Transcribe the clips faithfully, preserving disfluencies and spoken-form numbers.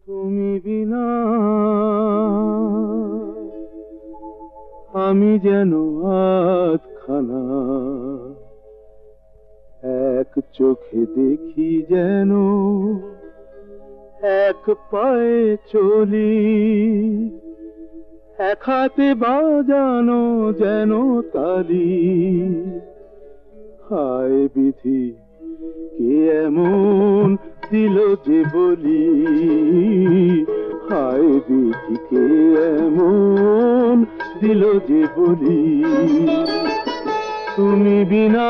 তুমি বিনা আমি যেন আধখানা, এক চোখে দেখি যেন, এক পায়ে চলি, এক হাতে বাজানো যেন তালি। হায় বিধি কে এমন দিল যে বলি, হায় বিধি কে এমন দিল যে বলি, তুমি বিনা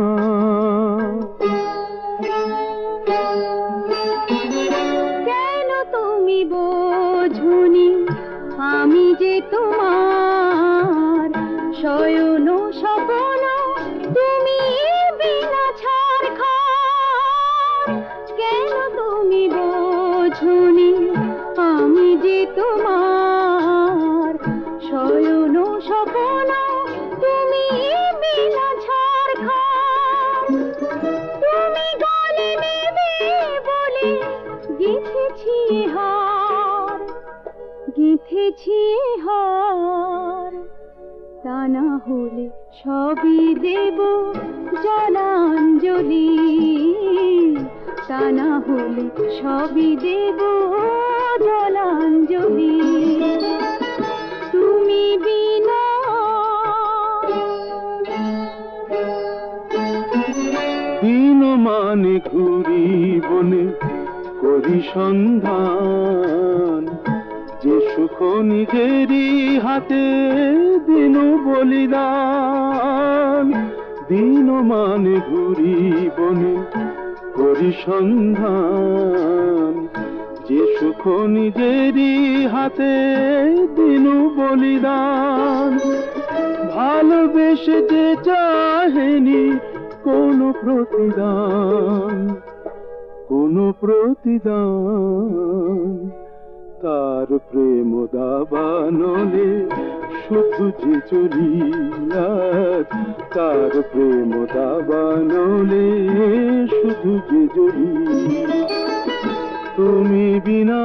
কেন তুমি বোঝনি আমি যে তোমার শয়ন স্বপ্ন, তুমি বিনা ছাড়খার। কেন তুমি বোঝনি আমি যে তোমার শয়ন স্বপ্ন, তুমি বিনা ছাড়খার। তুমি গলে নেবে বলে গেঁথেছি হার, গেঁথেছি হার। তা না হলে সবই দেব জলাঞ্জলি, তা না হলে সবই দেব জলাঞ্জলি। তুমি বিনা দিন মানে ঘুরি বনে করি সন্ধান, যে সুখ নিজেরই হাতে দিন বলিদান। দিন মানে ঘুরি বনে করি সন্ধান, যে সুখ নিজেরই হাতে দিন বলিদান। ভালোবেসে যে চাহেনি কোনো প্রতিদান, কোনো প্রতিদান, তার প্রেম দাবানলে শুধু যে চলি, তার প্রেম দাবানলে শুধু যে চলি, তুমি বিনা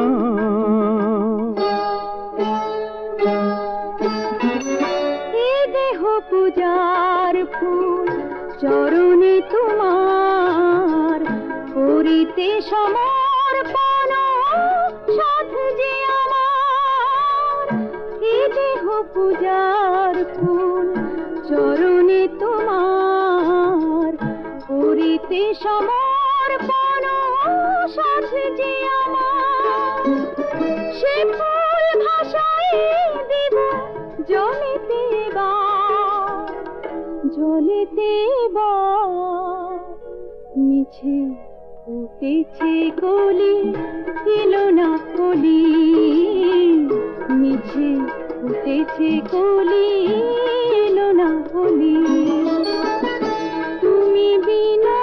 এ দেহ পূজার ফুল চরণে তোমার করিতে সমর্পণ, সাধ যে আমার। এ দেহ পূজার ফুল চরণে তোমার করিতে সমর্পণ, সাধ যে আমার। সে ফুল ভাষায় দিব জলেতে বা, জলেতে বা। মিছে ফুটেছে কলি এলো না কলি, মিছে ফুটেছে কলি এলো না কলি, তুমি বিনা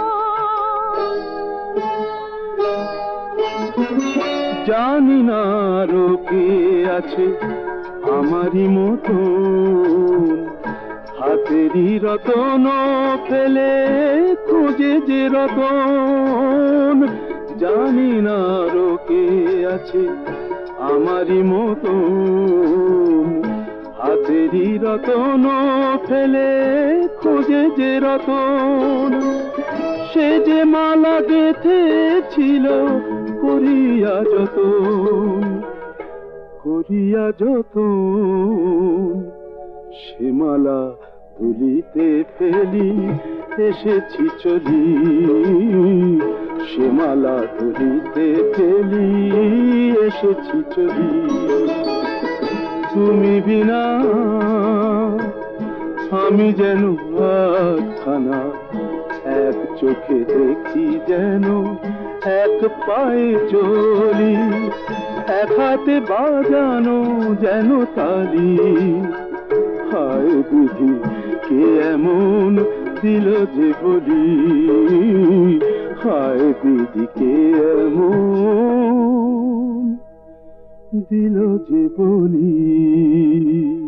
জানি না আরো কে আছে আমারই মতন, হাতেরই রতন ফেলে খুঁজে যে রতন। জানি না আরো কে আছে আমারই মতন, হাতেরই রতন ফেলে খুঁজে যে রতন। সে যে মালা গেঁথেছিল করিয়া যতন, করিয়া যতন, সে মালা তুলিতে ফেলি এসেছি চলি, সে মালা তুলিতে ফেলি এসেছি চলি, তুমি বিনা আমি যেন আধখানা, এক চোখে দেখি যেন, এক পায়ে চলি, এক হাতে বাজানো যেন তালি। হায় বিধি কে এমন দিল যে বলি, হায় বিধি কে এমন দিল যে বলি।